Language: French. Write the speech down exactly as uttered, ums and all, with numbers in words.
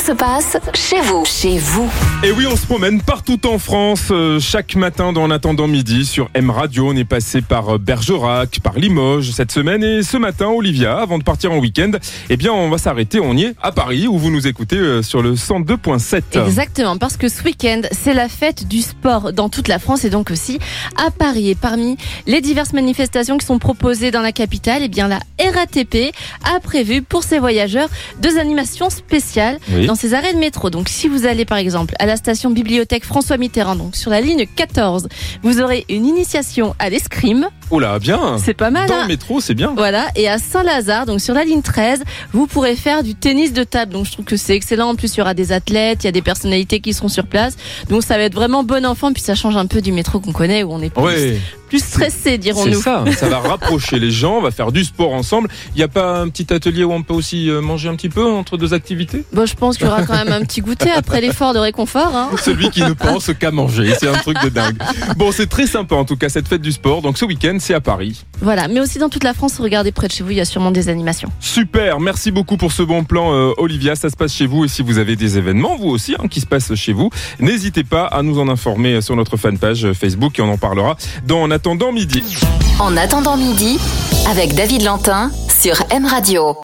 se passe chez vous. Chez vous. Et oui, on se promène partout en France. Euh, chaque matin dans En attendant midi sur M Radio, on est passé par Bergerac, par Limoges cette semaine. Et ce matin, Olivia, avant de partir en week-end, eh bien, on va s'arrêter. On y est à Paris, où vous nous écoutez euh, sur le cent deux point sept. Exactement, parce que ce week-end, c'est la fête du sport dans toute la France et donc aussi à Paris. Et parmi les diverses manifestations qui sont proposées dans la capitale, eh bien, la R A T P a prévu pour ses voyageurs deux animations spéciales oui. dans ses arrêts de métro. Donc, si vous allez par exemple à la station Bibliothèque François Mitterrand, donc sur la ligne quatorze, vous aurez une initiation à l'escrime. Oh là, bien. C'est pas mal. Dans hein le métro, c'est bien. Voilà. Et à Saint-Lazare, donc sur la ligne treize, vous pourrez faire du tennis de table. Donc, je trouve que c'est excellent. En plus, il y aura des athlètes, il y a des personnalités qui seront sur place. Donc, ça va être vraiment bon enfant. Puis, ça change un peu du métro qu'on connaît où on est plus, ouais. plus stressé, dirons-nous. C'est ça. Ça va rapprocher les gens. On va faire du sport ensemble. Il n'y a pas un petit atelier où on peut aussi manger un petit peu entre deux activités? Bon, je pense qu'il y aura quand même un petit goûter après l'effort de réconfort. Hein. Celui qui ne pense qu'à manger. C'est un truc de dingue. Bon, c'est très sympa en tout cas cette fête du sport. Donc, ce week-end, c'est à Paris. Voilà, mais aussi dans toute la France, regardez près de chez vous, il y a sûrement des animations. Super, merci beaucoup pour ce bon plan euh, Olivia, ça se passe chez vous et si vous avez des événements, vous aussi, hein, qui se passent chez vous, n'hésitez pas à nous en informer sur notre fanpage Facebook et on en parlera dans En attendant midi. En attendant midi, avec David Lantin sur M Radio.